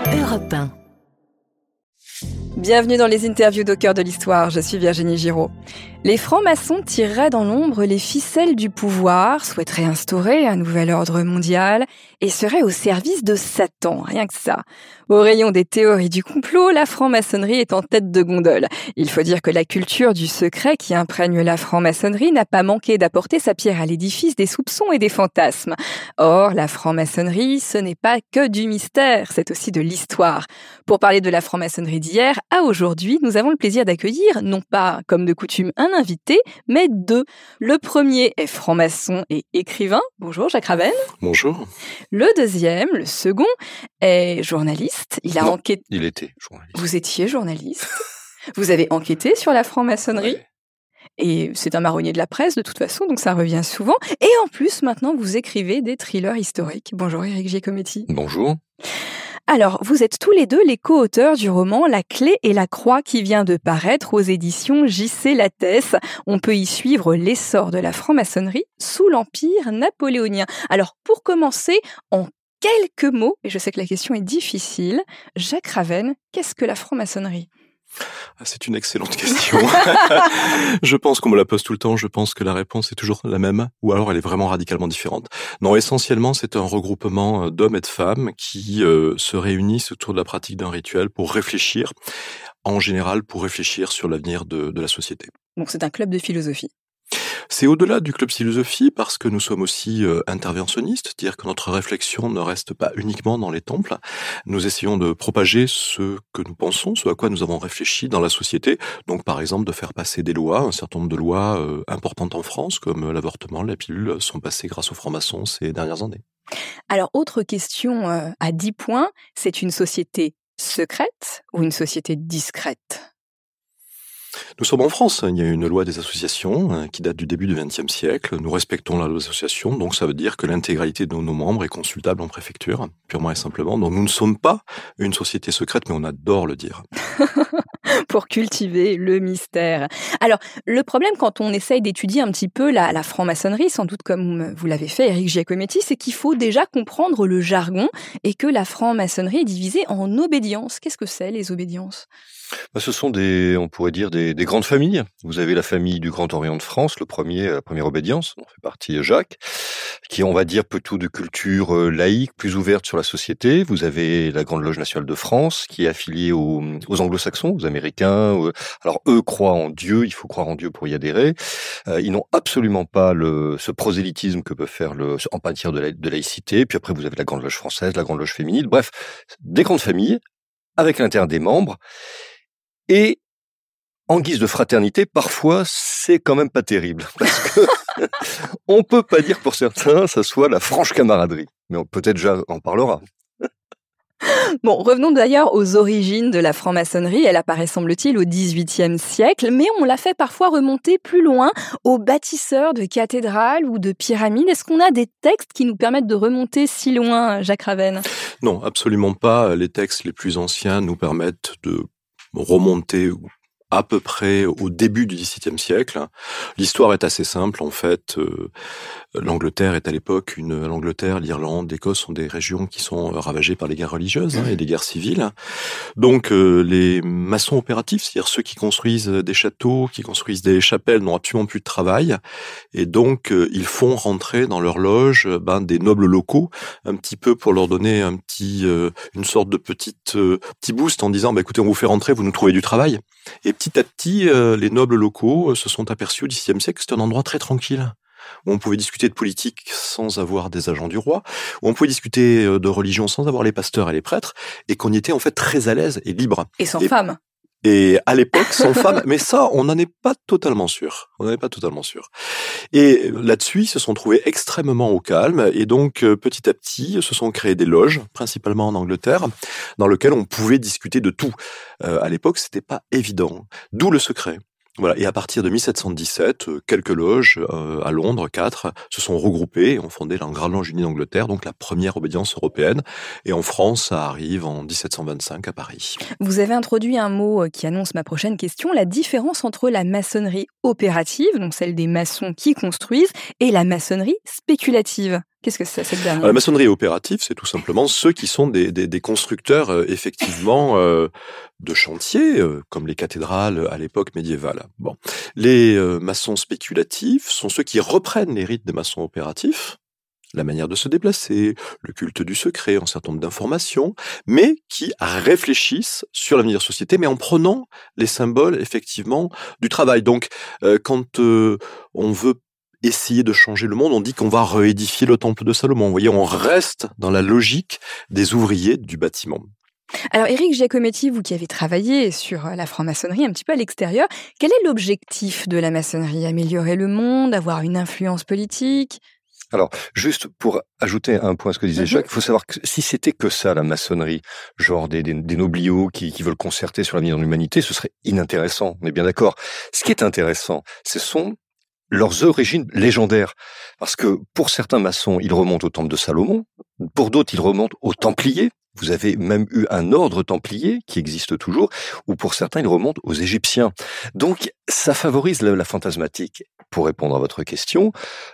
Europe 1. Bienvenue dans les interviews d'Au cœur de l'histoire, je suis Virginie Giraud. Les francs-maçons tireraient dans l'ombre les ficelles du pouvoir, souhaiteraient instaurer un nouvel ordre mondial et seraient au service de Satan, rien que ça. Au rayon des théories du complot, la franc-maçonnerie est en tête de gondole. Il faut dire que la culture du secret qui imprègne la franc-maçonnerie n'a pas manqué d'apporter sa pierre à l'édifice des soupçons et des fantasmes. Or, la franc-maçonnerie, ce n'est pas que du mystère, c'est aussi de l'histoire. Pour parler de la franc-maçonnerie d'hier à aujourd'hui, nous avons le plaisir d'accueillir, non pas, comme de coutume, un invité, mais deux. Le premier est franc-maçon et écrivain. Bonjour, Jacques Raven. Bonjour. Le deuxième, le second, est journaliste. Il était journaliste. Vous étiez journaliste. Vous avez enquêté sur la franc-maçonnerie. Ouais. Et c'est un marronnier de la presse, de toute façon, donc ça revient souvent. Et en plus, maintenant, vous écrivez des thrillers historiques. Bonjour, Éric Giacometti. Bonjour. Alors, vous êtes tous les deux les co-auteurs du roman La Clé et la Croix qui vient de paraître aux éditions J.C. Lattès. On peut y suivre l'essor de la franc-maçonnerie sous l'Empire napoléonien. Alors, pour commencer, en quelques mots, et je sais que la question est difficile, Jacques Raven, qu'est-ce que la franc-maçonnerie ? C'est une excellente question. Je pense qu'on me la pose tout le temps, je pense que la réponse est toujours la même, ou alors elle est vraiment radicalement différente. Non, essentiellement, c'est un regroupement d'hommes et de femmes qui se réunissent autour de la pratique d'un rituel pour réfléchir, en général pour réfléchir sur l'avenir de la société. Donc c'est un club de philosophie. C'est au-delà du club philosophie parce que nous sommes aussi interventionnistes, c'est-à-dire que notre réflexion ne reste pas uniquement dans les temples. Nous essayons de propager ce que nous pensons, ce à quoi nous avons réfléchi dans la société. Donc par exemple de faire passer des lois, un certain nombre de lois importantes en France, comme l'avortement, la pilule, sont passées grâce aux francs-maçons ces dernières années. Alors autre question à 10 points, c'est une société secrète ou une société discrète ? Nous sommes en France, il y a une loi des associations qui date du début du XXe siècle. Nous respectons la loi des associations, donc ça veut dire que l'intégralité de nos membres est consultable en préfecture, purement et simplement. Donc nous ne sommes pas une société secrète, mais on adore le dire. Pour cultiver le mystère. Alors, le problème quand on essaye d'étudier un petit peu la franc-maçonnerie, sans doute comme vous l'avez fait, Éric Giacometti, c'est qu'il faut déjà comprendre le jargon et que la franc-maçonnerie est divisée en obédiences. Qu'est-ce que c'est, les obédiences ? Ce sont on pourrait dire des grandes familles. Vous avez la famille du Grand Orient de France, la première obédience, dont fait partie Jacques, qui, on va dire, peu tout de culture laïque, plus ouverte sur la société. Vous avez la Grande Loge nationale de France, qui est affiliée aux anglo-saxons, aux américains. Alors, eux croient en Dieu, il faut croire en Dieu pour y adhérer. Ils n'ont absolument pas ce prosélytisme que peut faire en matière de laïcité. Puis après, vous avez la Grande Loge française, la Grande Loge féminine. Bref, des grandes familles, avec l'intérêt des membres. Et en guise de fraternité, parfois, c'est quand même pas terrible. Parce que on peut pas dire pour certains, ça soit la franche camaraderie. Mais peut-être déjà en parlera. Bon, revenons d'ailleurs aux origines de la franc-maçonnerie. Elle apparaît, semble-t-il, au XVIIIe siècle, mais on la fait parfois remonter plus loin, aux bâtisseurs de cathédrales ou de pyramides. Est-ce qu'on a des textes qui nous permettent de remonter si loin, Jacques Raven ? Non, absolument pas. Les textes les plus anciens nous permettent de remonter à peu près au début du XVIIe siècle. L'histoire est assez simple, en fait. L'Angleterre est à l'époque l'Angleterre, l'Irlande, l'Écosse sont des régions qui sont ravagées par les guerres religieuses et les guerres civiles. Donc les maçons opératifs, c'est-à-dire ceux qui construisent des châteaux, qui construisent des chapelles, n'ont absolument plus de travail. Et donc ils font rentrer dans leur loge des nobles locaux, un petit peu pour leur donner une sorte de petit boost en disant écoutez, on vous fait rentrer, vous nous trouvez du travail. Et petit à petit, les nobles locaux se sont aperçus au XVIe siècle que c'était un endroit très tranquille, où on pouvait discuter de politique sans avoir des agents du roi, où on pouvait discuter de religion sans avoir les pasteurs et les prêtres, et qu'on y était en fait très à l'aise et libre. Et sans femmes. Et à l'époque, sans femme, mais ça, on n'en est pas totalement sûr. Et là-dessus, ils se sont trouvés extrêmement au calme, et donc petit à petit, se sont créées des loges, principalement en Angleterre, dans lesquelles on pouvait discuter de tout. À l'époque, c'était pas évident, d'où le secret. Voilà. Et à partir de 1717, quelques loges, à Londres, 4, se sont regroupées et ont fondé la Grande Loge Unie d'Angleterre, donc la première obédience européenne. Et en France, ça arrive en 1725 à Paris. Vous avez introduit un mot qui annonce ma prochaine question, la différence entre la maçonnerie opérative, donc celle des maçons qui construisent, et la maçonnerie spéculative. Qu'est-ce que c'est cette dernière ? La maçonnerie opérative, c'est tout simplement ceux qui sont des constructeurs, effectivement, de chantiers, comme les cathédrales à l'époque médiévale. Bon. Les maçons spéculatifs sont ceux qui reprennent les rites des maçons opératifs, la manière de se déplacer, le culte du secret, un certain nombre d'informations, mais qui réfléchissent sur l'avenir de la société, mais en prenant les symboles, effectivement, du travail. Donc, quand on veut essayer de changer le monde, on dit qu'on va réédifier le temple de Salomon. Vous voyez, on reste dans la logique des ouvriers du bâtiment. Alors, Éric Giacometti, vous qui avez travaillé sur la franc-maçonnerie un petit peu à l'extérieur, quel est l'objectif de la maçonnerie ? Améliorer le monde, avoir une influence politique ? Alors, juste pour ajouter un point à ce que disait Jacques, il faut savoir que si c'était que ça, la maçonnerie, genre des nobliaux qui veulent concerter sur l'avenir de l'humanité, ce serait inintéressant, on est bien d'accord. Ce qui est intéressant, ce sont leurs origines légendaires. Parce que pour certains maçons, ils remontent au temple de Salomon, pour d'autres, ils remontent aux Templiers. Vous avez même eu un ordre templier qui existe toujours, ou pour certains, ils remontent aux Égyptiens. Donc, ça favorise la fantasmatique. Pour répondre à votre question,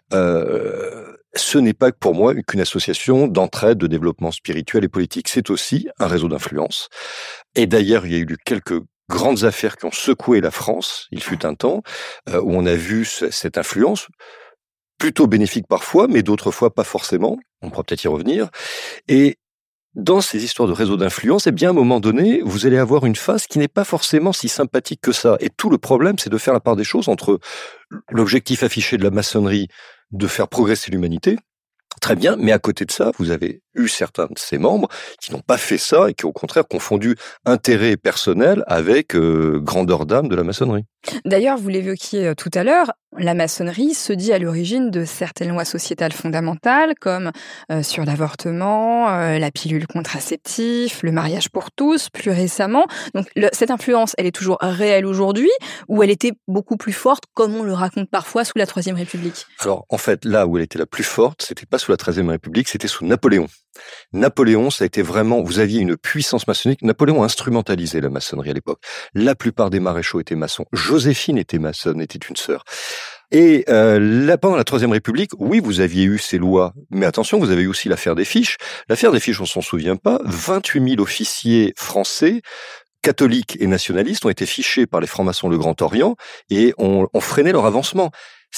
ce n'est pas pour moi qu'une association d'entraide, de développement spirituel et politique. C'est aussi un réseau d'influence. Et d'ailleurs, il y a eu quelques grandes affaires qui ont secoué la France, il fut un temps, où on a vu cette influence, plutôt bénéfique parfois, mais d'autres fois pas forcément, on pourra peut-être y revenir, et dans ces histoires de réseau d'influence, eh bien, à un moment donné, vous allez avoir une phase qui n'est pas forcément si sympathique que ça. Et tout le problème, c'est de faire la part des choses entre l'objectif affiché de la maçonnerie de faire progresser l'humanité, très bien, mais à côté de ça, vous avez eu certains de ses membres qui n'ont pas fait ça et qui, au contraire, confondu intérêt personnel avec grandeur d'âme de la maçonnerie. D'ailleurs, vous l'évoquiez tout à l'heure, la maçonnerie se dit à l'origine de certaines lois sociétales fondamentales, comme sur l'avortement, la pilule contraceptive, le mariage pour tous, plus récemment. Donc, cette influence, elle est toujours réelle aujourd'hui, ou elle était beaucoup plus forte, comme on le raconte parfois, sous la Troisième République ? Alors, en fait, là où elle était la plus forte, c'était pas sous la Troisième République, c'était sous Napoléon. Napoléon, ça a été vraiment, vous aviez une puissance maçonnique. Napoléon a instrumentalisé la maçonnerie à l'époque. La plupart des maréchaux étaient maçons. Joséphine était maçonne, était une sœur. Et là, pendant la Troisième République, oui, vous aviez eu ces lois, mais attention, vous avez eu aussi l'affaire des fiches. L'affaire des fiches, on s'en souvient pas. 28 000 officiers français, catholiques et nationalistes, ont été fichés par les francs-maçons le Grand Orient et on freinait leur avancement.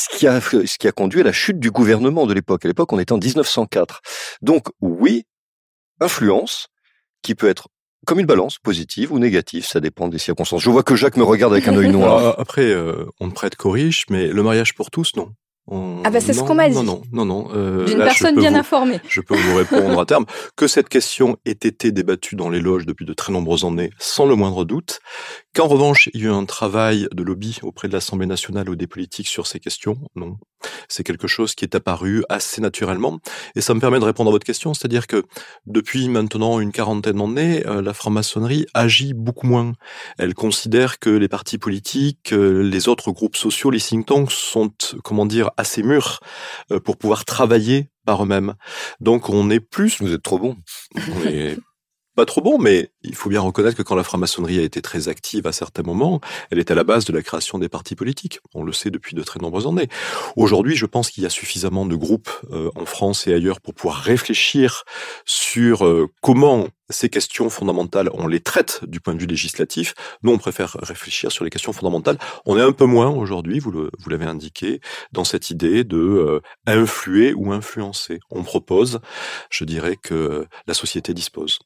Ce qui a conduit à la chute du gouvernement de l'époque. À l'époque, on était en 1904. Donc, oui, influence qui peut être comme une balance, positive ou négative, ça dépend des circonstances. Je vois que Jacques me regarde avec un œil noir. Après, on me prête corrige, mais le mariage pour tous, non. C'est ce qu'on m'a dit. Non. D'une personne bien informée. Je peux vous répondre à terme. Que cette question ait été débattue dans les loges depuis de très nombreuses années, sans le moindre doute. Qu'en revanche, il y a eu un travail de lobby auprès de l'Assemblée nationale ou des politiques sur ces questions, non. C'est quelque chose qui est apparu assez naturellement. Et ça me permet de répondre à votre question, c'est-à-dire que depuis maintenant une quarantaine d'années, la franc-maçonnerie agit beaucoup moins. Elle considère que les partis politiques, les autres groupes sociaux, les think tanks sont, assez mûrs pour pouvoir travailler par eux-mêmes. Donc on est plus... Vous êtes trop bon. On est pas trop bon, mais il faut bien reconnaître que quand la franc-maçonnerie a été très active à certains moments, elle est à la base de la création des partis politiques. On le sait depuis de très nombreuses années. Aujourd'hui, je pense qu'il y a suffisamment de groupes en France et ailleurs pour pouvoir réfléchir sur comment ces questions fondamentales, on les traite du point de vue législatif. Nous, on préfère réfléchir sur les questions fondamentales. On est un peu moins aujourd'hui, vous l'avez indiqué, dans cette idée de influer ou influencer. On propose, je dirais que la société dispose.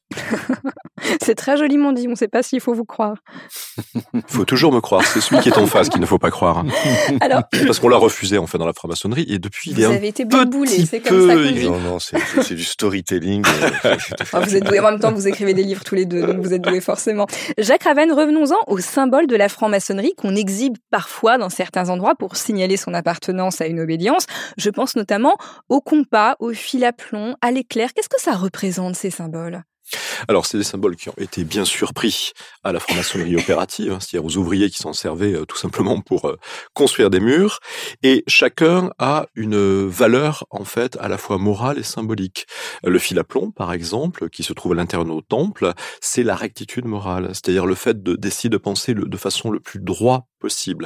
C'est très joliment dit, on ne sait pas s'il faut vous croire. Il faut toujours me croire, c'est celui qui est en face qu'il ne faut pas croire. Alors, parce qu'on l'a refusé en fait dans la franc-maçonnerie et depuis il est un vous avez été boulboulé, c'est comme ça qu'on dit. Non, c'est du storytelling. Vous êtes doués, en même temps vous écrivez des livres tous les deux, donc vous êtes doués forcément. Jacques Ravenne, revenons-en au symbole de la franc-maçonnerie qu'on exhibe parfois dans certains endroits pour signaler son appartenance à une obédience. Je pense notamment au compas, au fil à plomb, à l'éclair. Qu'est-ce que ça représente ces symboles ? Alors, c'est des symboles qui ont été bien sûr pris à la franc-maçonnerie opérative, c'est-à-dire aux ouvriers qui s'en servaient tout simplement pour construire des murs. Et chacun a une valeur, en fait, à la fois morale et symbolique. Le fil à plomb, par exemple, qui se trouve à l'intérieur de nos temples, c'est la rectitude morale, c'est-à-dire le fait d'essayer de penser de façon le plus droit possible.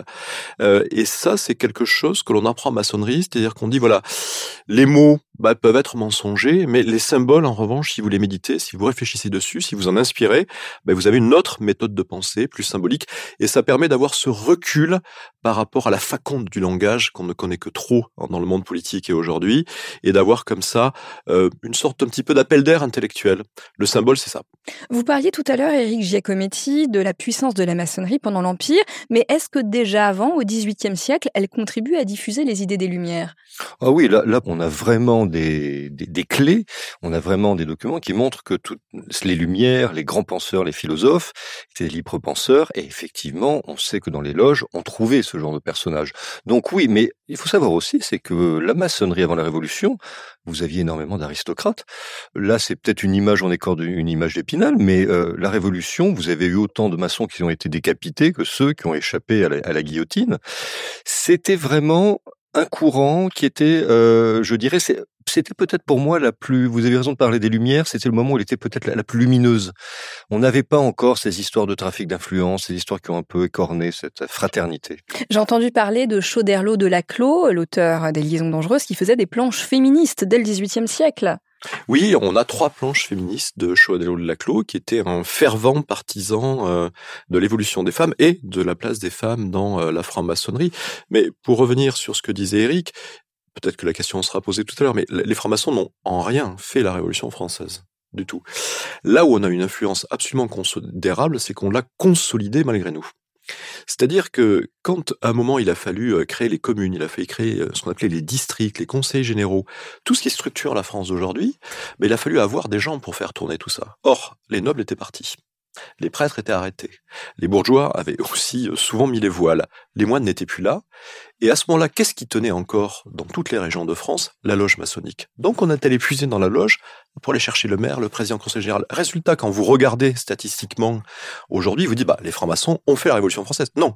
Et ça, c'est quelque chose que l'on apprend en maçonnerie, c'est-à-dire qu'on dit, voilà, les mots peuvent être mensongers, mais les symboles, en revanche, si vous les méditez, si vous réfléchissez dessus, si vous en inspirez, vous avez une autre méthode de pensée, plus symbolique, et ça permet d'avoir ce recul par rapport à la faconde du langage qu'on ne connaît que trop dans le monde politique et aujourd'hui, et d'avoir comme ça une sorte un petit peu d'appel d'air intellectuel. Le symbole, c'est ça. Vous parliez tout à l'heure, Éric Giacometti, de la puissance de la maçonnerie pendant l'Empire, mais est-ce que déjà avant, au XVIIIe siècle, elle contribue à diffuser les idées des Lumières ? Ah oui, là, on a vraiment des clés, on a vraiment des documents qui montrent que toutes les Lumières, les grands penseurs, les philosophes, étaient des libres penseurs, et effectivement, on sait que dans les loges, on trouvait ce genre de personnages. Donc oui, mais il faut savoir aussi, c'est que la maçonnerie avant la Révolution, vous aviez énormément d'aristocrates. Là, c'est peut-être une image, on est encore une image d'Épinal, mais la Révolution, vous avez eu autant de maçons qui ont été décapités que ceux qui ont échappé à la guillotine. C'était vraiment un courant qui était, je dirais, c'était peut-être pour moi vous avez raison de parler des Lumières, c'était le moment où elle était peut-être la plus lumineuse. On n'avait pas encore ces histoires de trafic d'influence, ces histoires qui ont un peu écorné cette fraternité. J'ai entendu parler de Choderlos de Laclos, l'auteur des Liaisons dangereuses, qui faisait des planches féministes dès le XVIIIe siècle. Oui, on a 3 planches féministes de Choderlos de Laclos, qui était un fervent partisan de l'évolution des femmes et de la place des femmes dans la franc-maçonnerie. Mais pour revenir sur ce que disait Éric, peut-être que la question sera posée tout à l'heure, mais les francs-maçons n'ont en rien fait la Révolution française. Du tout. Là où on a une influence absolument considérable, c'est qu'on l'a consolidée malgré nous. C'est-à-dire que quand à un moment il a fallu créer les communes, il a fallu créer ce qu'on appelait les districts, les conseils généraux, tout ce qui structure la France d'aujourd'hui, il a fallu avoir des gens pour faire tourner tout ça. Or, les nobles étaient partis. Les prêtres étaient arrêtés. Les bourgeois avaient aussi souvent mis les voiles. Les moines n'étaient plus là. Et à ce moment-là, qu'est-ce qui tenait encore dans toutes les régions de France ? La loge maçonnique. Donc on est allé puiser dans la loge pour aller chercher le maire, le président du conseil général. Résultat, quand vous regardez statistiquement aujourd'hui, vous dites, les francs-maçons ont fait la Révolution française. Non.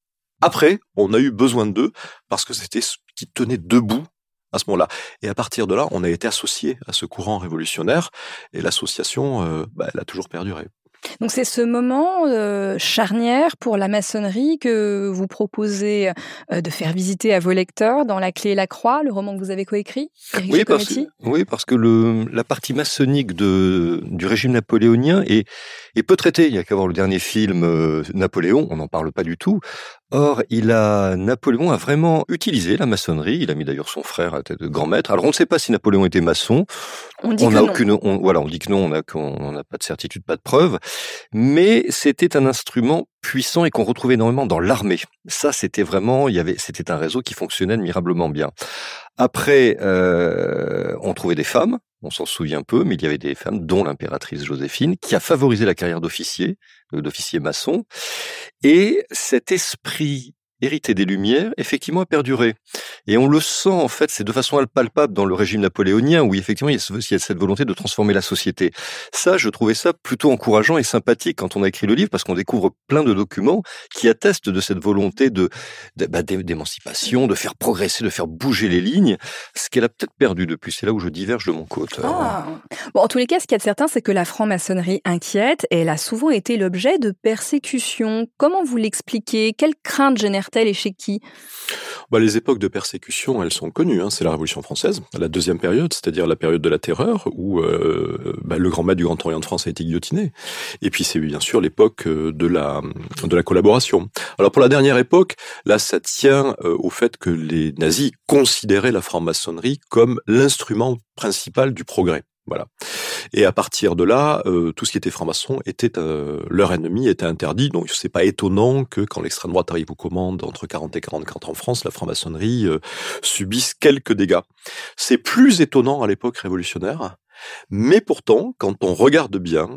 Après, on a eu besoin d'eux parce que c'était ce qui tenait debout à ce moment-là. Et à partir de là, on a été associé à ce courant révolutionnaire et l'association, elle a toujours perduré. Donc c'est ce moment charnière pour la maçonnerie que vous proposez de faire visiter à vos lecteurs dans La Clé et la Croix, le roman que vous avez coécrit, Éric Giacometti. Parce que la partie maçonnique du régime napoléonien est peu traitée. Il n'y a qu'à voir le dernier film Napoléon, on n'en parle pas du tout. Or, Napoléon a vraiment utilisé la maçonnerie. Il a mis d'ailleurs son frère à la tête de grand maître. Alors, on ne sait pas si Napoléon était maçon. On dit que non. On dit que non. On n'a pas de certitude, pas de preuve. Mais c'était un instrument puissant et qu'on retrouvait énormément dans l'armée. Ça, c'était un réseau qui fonctionnait admirablement bien. Après, on trouvait des femmes. On s'en souvient peu, mais il y avait des femmes, dont l'impératrice Joséphine, qui a favorisé la carrière d'officier maçon. Et cet esprit hérité des Lumières, effectivement, a perduré. Et on le sent, en fait, c'est de façon palpable dans le régime napoléonien, où effectivement, il y a cette volonté de transformer la société. Ça, je trouvais ça plutôt encourageant et sympathique quand on a écrit le livre, parce qu'on découvre plein de documents qui attestent de cette volonté d'émancipation, de faire progresser, de faire bouger les lignes, ce qu'elle a peut-être perdu depuis. C'est là où je diverge de mon côté. Bon, en tous les cas, ce qu'il y a de certain, c'est que la franc-maçonnerie inquiète, et elle a souvent été l'objet de persécutions. Comment vous l'expliquez ? Quelle crainte génère-t-elle et chez qui ? Les époques de persécution, elles sont connues. C'est la Révolution française, la deuxième période, c'est-à-dire la période de la Terreur, où le grand maître du Grand Orient de France a été guillotiné. Et puis c'est bien sûr l'époque de la collaboration. Alors pour la dernière époque, là, ça tient au fait que les nazis considéraient la franc-maçonnerie comme l'instrument principal du progrès. Voilà. Et à partir de là, tout ce qui était franc-maçon était leur ennemi, était interdit. Donc c'est pas étonnant que quand l'extrême droite arrive aux commandes entre 40 et 44 en France, la franc-maçonnerie subisse quelques dégâts. C'est plus étonnant à l'époque révolutionnaire, mais pourtant, quand on regarde bien,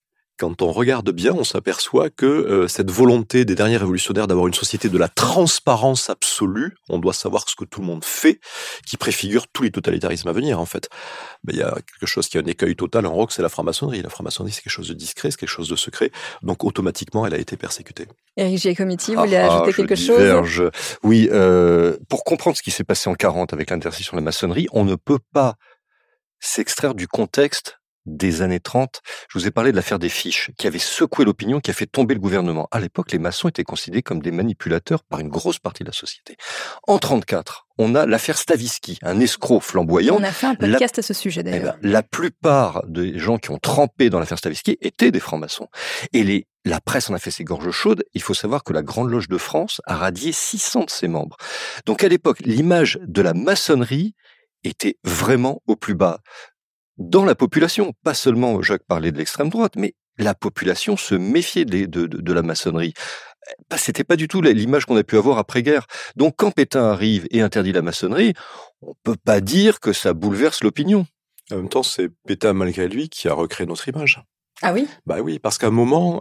on s'aperçoit que cette volonté des derniers révolutionnaires d'avoir une société de la transparence absolue, on doit savoir ce que tout le monde fait, qui préfigure tous les totalitarismes à venir, en fait. Il y a quelque chose qui a un écueil total en rock, c'est la franc-maçonnerie. La franc-maçonnerie, c'est quelque chose de discret, c'est quelque chose de secret. Donc, automatiquement, elle a été persécutée. Éric Giacometti, vous voulez ajouter quelque chose ? Oui, pour comprendre ce qui s'est passé en 40 avec l'interdiction de la maçonnerie, on ne peut pas s'extraire du contexte des années 30. Je vous ai parlé de l'affaire des fiches, qui avait secoué l'opinion, qui a fait tomber le gouvernement. À l'époque, les maçons étaient considérés comme des manipulateurs par une grosse partie de la société. En 34, on a l'affaire Stavisky, un escroc flamboyant. On a fait un podcast à ce sujet d'ailleurs. La plupart des gens qui ont trempé dans l'affaire Stavisky étaient des francs-maçons. Et la presse en a fait ses gorges chaudes. Il faut savoir que la Grande Loge de France a radié 600 de ses membres. Donc à l'époque, l'image de la maçonnerie était vraiment au plus bas. Dans la population, pas seulement Jacques parlait de l'extrême droite, mais la population se méfiait de la maçonnerie. C'était pas du tout l'image qu'on a pu avoir après-guerre. Donc quand Pétain arrive et interdit la maçonnerie, on peut pas dire que ça bouleverse l'opinion. En même temps, c'est Pétain, malgré lui, qui a recréé notre image. Ah oui ? Bah oui, parce qu'à un moment,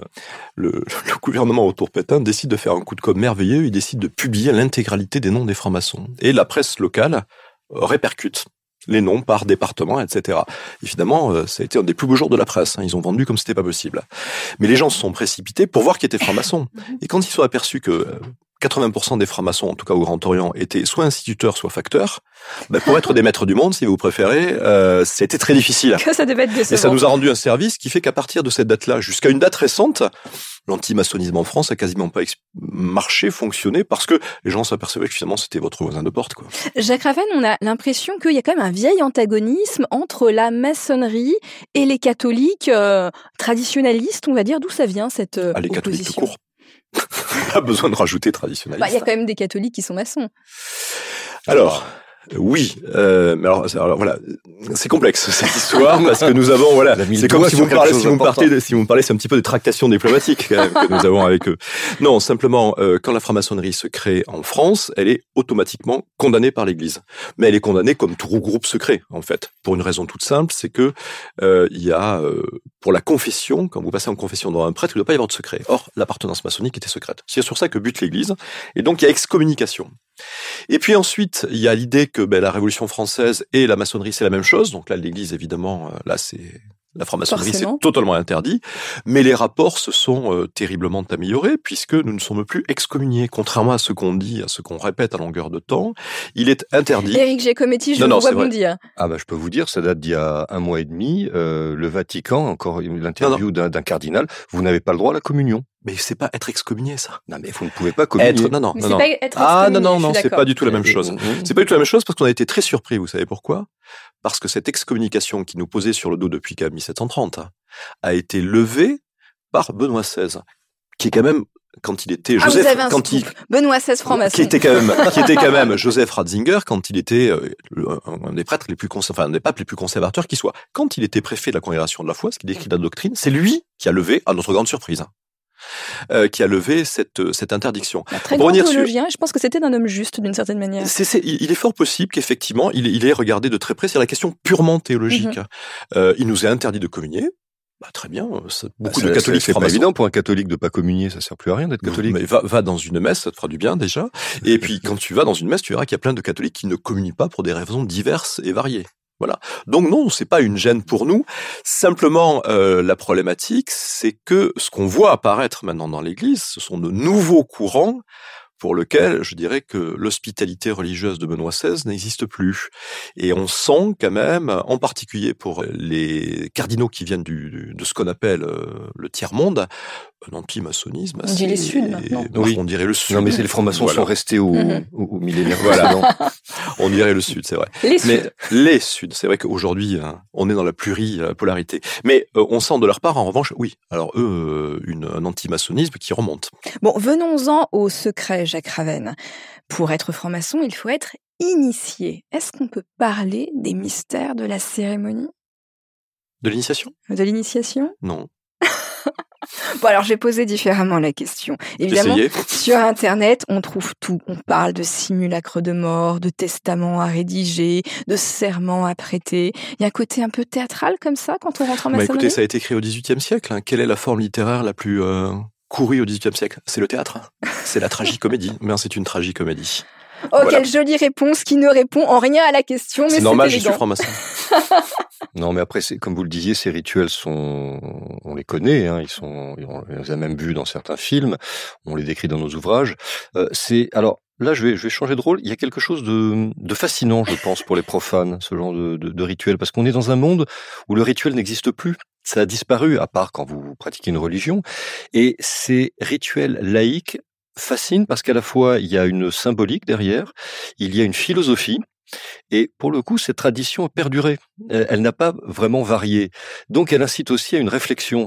le gouvernement autour de Pétain décide de faire un coup de com' merveilleux, il décide de publier l'intégralité des noms des francs-maçons. Et la presse locale répercute les noms par département, etc. Évidemment, ça a été un des plus beaux jours de la presse. Ils ont vendu comme c'était pas possible. Mais les gens se sont précipités pour voir qui était franc-maçon. Et quand ils sont aperçus que 80% des francs-maçons, en tout cas au Grand Orient, étaient soit instituteurs, soit facteurs, pour être des maîtres du monde, si vous préférez, c'était très difficile. Que ça devait être décevant. Et ça nous a rendu un service qui fait qu'à partir de cette date-là, jusqu'à une date récente, l'antimaçonnisme en France a quasiment pas marché, fonctionné, parce que les gens s'apercevaient que finalement c'était votre voisin de porte, quoi. Jacques Ravenne, on a l'impression qu'il y a quand même un vieil antagonisme entre la maçonnerie et les catholiques traditionnalistes, on va dire. D'où ça vient cette les opposition ? Catholiques tout court. Pas besoin de rajouter traditionnaliste. Il y a quand même des catholiques qui sont maçons. Alors, oui, mais alors voilà, c'est complexe cette histoire parce que nous avons c'est comme si vous me parlez, c'est un petit peu des tractations diplomatiques quand même, que nous avons avec eux. Non, simplement quand la franc-maçonnerie se crée en France, elle est automatiquement condamnée par l'Église, mais elle est condamnée comme tout groupe secret en fait, pour une raison toute simple, c'est que il y a pour la confession, quand vous passez en confession devant un prêtre, il ne doit pas y avoir de secret. Or, l'appartenance maçonnique était secrète. C'est sur ça que bute l'Église, et donc il y a excommunication. Et puis ensuite, il y a l'idée que la Révolution française et la maçonnerie, c'est la même chose. Donc là, l'Église, évidemment, là, c'est la franc-maçonnerie, c'est totalement interdit. Mais les rapports se sont terriblement améliorés puisque nous ne sommes plus excommuniés. Contrairement à ce qu'on dit, à ce qu'on répète à longueur de temps, il est interdit. Éric Giacometti, je vous vois bondir. Ah je peux vous dire, ça date d'il y a 1 mois et demi. Le Vatican, encore l'interview d'un cardinal, vous n'avez pas le droit à la communion. Mais c'est pas être excommunié, ça. Non, mais vous ne pouvez pas communier. Non. Non, c'est pas du tout la même chose. C'est pas du tout la même chose parce qu'on a été très surpris, vous savez pourquoi? Parce que cette excommunication qui nous posait sur le dos depuis quand même 1730 a été levée par Benoît XVI, qui est quand même, quand il était Joseph, Benoît XVI franc-maçon, qui était quand même Joseph Ratzinger quand il était un des prêtres les plus un des papes les plus conservateurs qui soit. Quand il était préfet de la Congrégation de la foi, ce qui décrit la doctrine, c'est lui qui a levé, à notre grande surprise, qui a levé cette interdiction. Un très grand théologien, je pense que c'était un homme juste d'une certaine manière. Il est fort possible qu'effectivement, il est regardé de très près sur la question purement théologique. Il nous est interdit de communier. Très bien, beaucoup de catholiques c'est pas évident pour un catholique de pas communier, ça sert plus à rien d'être catholique. Mais va dans une messe, ça te fera du bien déjà. Et puis quand tu vas dans une messe, tu verras qu'il y a plein de catholiques qui ne communient pas pour des raisons diverses et variées. Voilà. Donc non, c'est pas une gêne pour nous. Simplement, la problématique, c'est que ce qu'on voit apparaître maintenant dans l'Église, ce sont de nouveaux courants pour lesquels je dirais que l'hospitalité religieuse de Benoît XVI n'existe plus. Et on sent quand même, en particulier pour les cardinaux qui viennent de ce qu'on appelle le tiers-monde, un anti-maçonnisme. On dit les Suds maintenant. Oui, on dirait le Sud. Non, mais c'est les francs-maçons sont restés au millénaire. Voilà. On dirait le Sud, c'est vrai. Les Suds, c'est vrai qu'aujourd'hui, on est dans la pluripolarité. Mais on sent de leur part, en revanche, oui. Alors eux, un anti-maçonnisme qui remonte. Bon, venons-en au secret, Jacques Ravenne. Pour être franc-maçon, il faut être initié. Est-ce qu'on peut parler des mystères de la cérémonie ? De l'initiation ? De l'initiation ? Non. Bon, alors j'ai posé différemment la question. Évidemment, sur Internet, on trouve tout. On parle de simulacre de mort, de testament à rédiger, de serment à prêter. Il y a un côté un peu théâtral comme ça quand on rentre en maçonnerie. Écoutez, ça a été écrit au XVIIIe siècle. Quelle est la forme littéraire la plus courue au XVIIIe siècle ? C'est le théâtre. C'est la tragicomédie. Mais c'est une tragicomédie. Oh, voilà. Quelle jolie réponse qui ne répond en rien à la question, mais c'est normal, élégant. Je suis franc-maçon. Non, mais après, comme vous le disiez, ces rituels on les connaît, hein, on les a même vus dans certains films, on les décrit dans nos ouvrages. Alors, là, je vais changer de rôle. Il y a quelque chose de fascinant, je pense, pour les profanes, ce genre de rituel, parce qu'on est dans un monde où le rituel n'existe plus. Ça a disparu, à part quand vous pratiquez une religion. Et ces rituels laïques fascinent parce qu'à la fois, il y a une symbolique derrière, il y a une philosophie. Et pour le coup, cette tradition a perduré. Elle n'a pas vraiment varié. Donc, elle incite aussi à une réflexion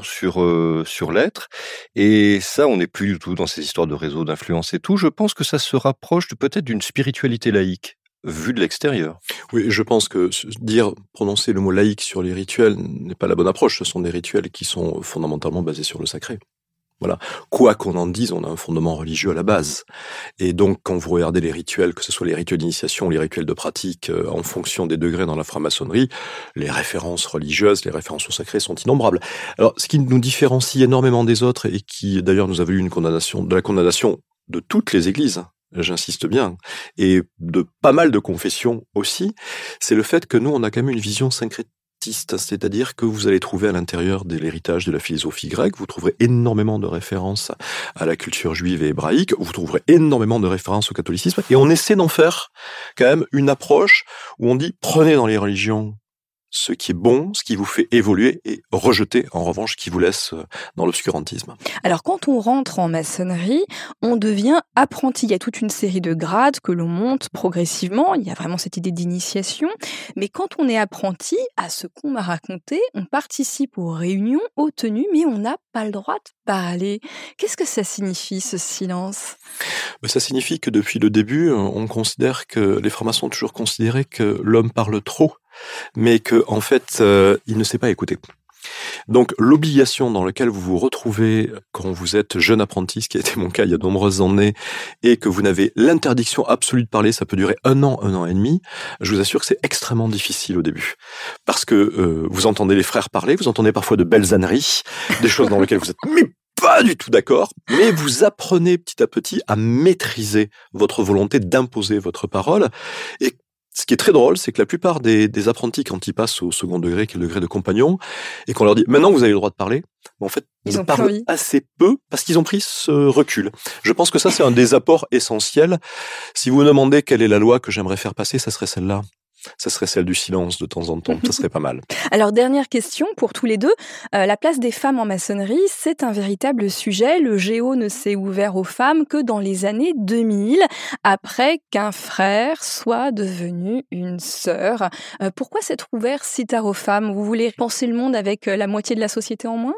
sur l'être. Et ça, on n'est plus du tout dans ces histoires de réseaux, d'influence et tout. Je pense que ça se rapproche peut-être d'une spiritualité laïque, vue de l'extérieur. Oui, je pense que prononcer le mot laïque sur les rituels n'est pas la bonne approche. Ce sont des rituels qui sont fondamentalement basés sur le sacré. Voilà. Quoi qu'on en dise, on a un fondement religieux à la base. Et donc, quand vous regardez les rituels, que ce soit les rituels d'initiation ou les rituels de pratique, en fonction des degrés dans la franc-maçonnerie, les références religieuses, les références au sacré sont innombrables. Alors, ce qui nous différencie énormément des autres et qui, d'ailleurs, nous a valu la condamnation de toutes les églises, j'insiste bien, et de pas mal de confessions aussi, c'est le fait que nous, on a quand même une vision syncrétique. C'est-à-dire que vous allez trouver à l'intérieur de l'héritage de la philosophie grecque, vous trouverez énormément de références à la culture juive et hébraïque, vous trouverez énormément de références au catholicisme, et on essaie d'en faire quand même une approche où on dit prenez dans les religions ce qui est bon, ce qui vous fait évoluer, et rejetez en revanche ce qui vous laisse dans l'obscurantisme. Alors quand on rentre en maçonnerie, on devient apprenti. Il y a toute une série de grades que l'on monte progressivement. Il y a vraiment cette idée d'initiation. Mais quand on est apprenti, à ce qu'on m'a raconté, on participe aux réunions, aux tenues, mais on n'a pas le droit de parler. Qu'est-ce que ça signifie, ce silence ? Ça signifie que depuis le début, on considère que les francs-maçons ont toujours considéré que l'homme parle trop, mais que en fait, il ne sait pas écouter. Donc, l'obligation dans laquelle vous vous retrouvez quand vous êtes jeune apprenti, ce qui a été mon cas il y a de nombreuses années, et que vous n'avez l'interdiction absolue de parler, ça peut durer 1 an et demi, je vous assure que c'est extrêmement difficile au début. Parce que vous entendez les frères parler, vous entendez parfois de belles âneries, des choses dans lesquelles vous êtes pas du tout d'accord, mais vous apprenez petit à petit à maîtriser votre volonté d'imposer votre parole. Et ce qui est très drôle, c'est que la plupart des apprentis, quand ils passent au second degré, qui est le degré de compagnon, et qu'on leur dit « maintenant vous avez le droit de parler », en fait, ils parlent assez peu parce qu'ils ont pris ce recul. Je pense que ça, c'est un des apports essentiels. Si vous me demandez quelle est la loi que j'aimerais faire passer, ça serait celle-là. Ça serait celle du silence de temps en temps, ça serait pas mal. Alors, dernière question pour tous les deux. La place des femmes en maçonnerie, c'est un véritable sujet. Le Géo ne s'est ouvert aux femmes que dans les années 2000, après qu'un frère soit devenu une sœur. Pourquoi s'être ouvert si tard aux femmes ? Vous voulez penser le monde avec la moitié de la société en moins ?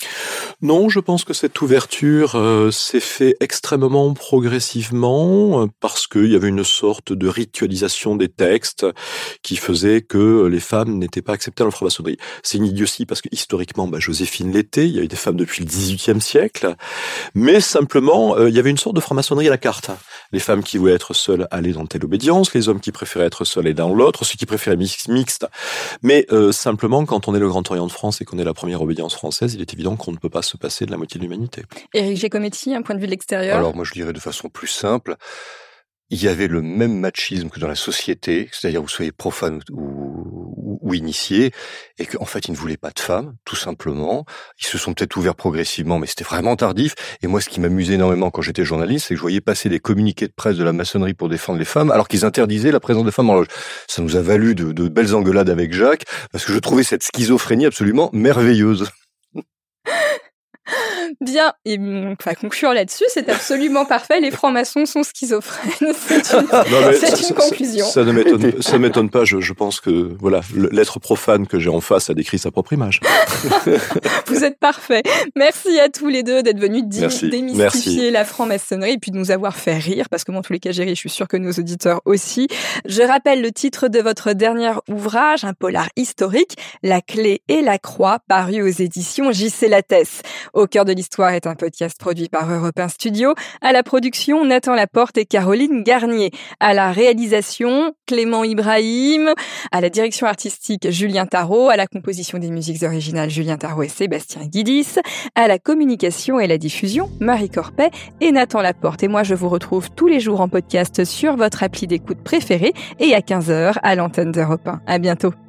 Non, je pense que cette ouverture s'est fait extrêmement progressivement parce qu'il y avait une sorte de ritualisation des textes qui faisait que les femmes n'étaient pas acceptées dans la franc-maçonnerie. C'est une idiotie parce que historiquement, Joséphine l'était, il y a eu des femmes depuis le XVIIIe siècle, mais simplement, il y avait une sorte de franc-maçonnerie à la carte. Les femmes qui voulaient être seules allaient dans telle obédience, les hommes qui préféraient être seuls allaient dans l'autre, ceux qui préféraient mixte. Mais simplement, quand on est le Grand Orient de France et qu'on est la première obédience française, il est évident qu'on ne peut pas se passer de la moitié de l'humanité. Éric Giacometti, un point de vue de l'extérieur ? Alors moi je dirais de façon plus simple, il y avait le même machisme que dans la société, c'est-à-dire vous soyez profane ou initié, et qu'en fait ils ne voulaient pas de femmes, tout simplement. Ils se sont peut-être ouverts progressivement, mais c'était vraiment tardif. Et moi ce qui m'amusait énormément quand j'étais journaliste, c'est que je voyais passer des communiqués de presse de la maçonnerie pour défendre les femmes, alors qu'ils interdisaient la présence des femmes en loge. Ça nous a valu de belles engueulades avec Jacques, parce que je trouvais cette schizophrénie absolument merveilleuse. Bien, et on va conclure là-dessus, c'est absolument parfait, les francs-maçons sont schizophrènes, c'est une conclusion. Ça ne m'étonne pas, je pense que voilà, l'être profane que j'ai en face a décrit sa propre image. Vous êtes parfait. Merci à tous les deux d'être venus démystifier la franc-maçonnerie et puis de nous avoir fait rire, parce que moi, en tous les cas, j'ai ri, je suis sûre que nos auditeurs aussi. Je rappelle le titre de votre dernier ouvrage, un polar historique, La clé et la croix, paru aux éditions J.C. Lattès. Au cœur de l'histoire est un podcast produit par Europe 1 Studio. À la production, Nathan Laporte et Caroline Garnier. À la réalisation, Clément Ibrahim. À la direction artistique, Julien Tarot. À la composition des musiques originales, Julien Tarot et Sébastien Guidis. À la communication et la diffusion, Marie Corpet et Nathan Laporte. Et moi, je vous retrouve tous les jours en podcast sur votre appli d'écoute préférée et à 15h à l'antenne d'Europe 1. À bientôt.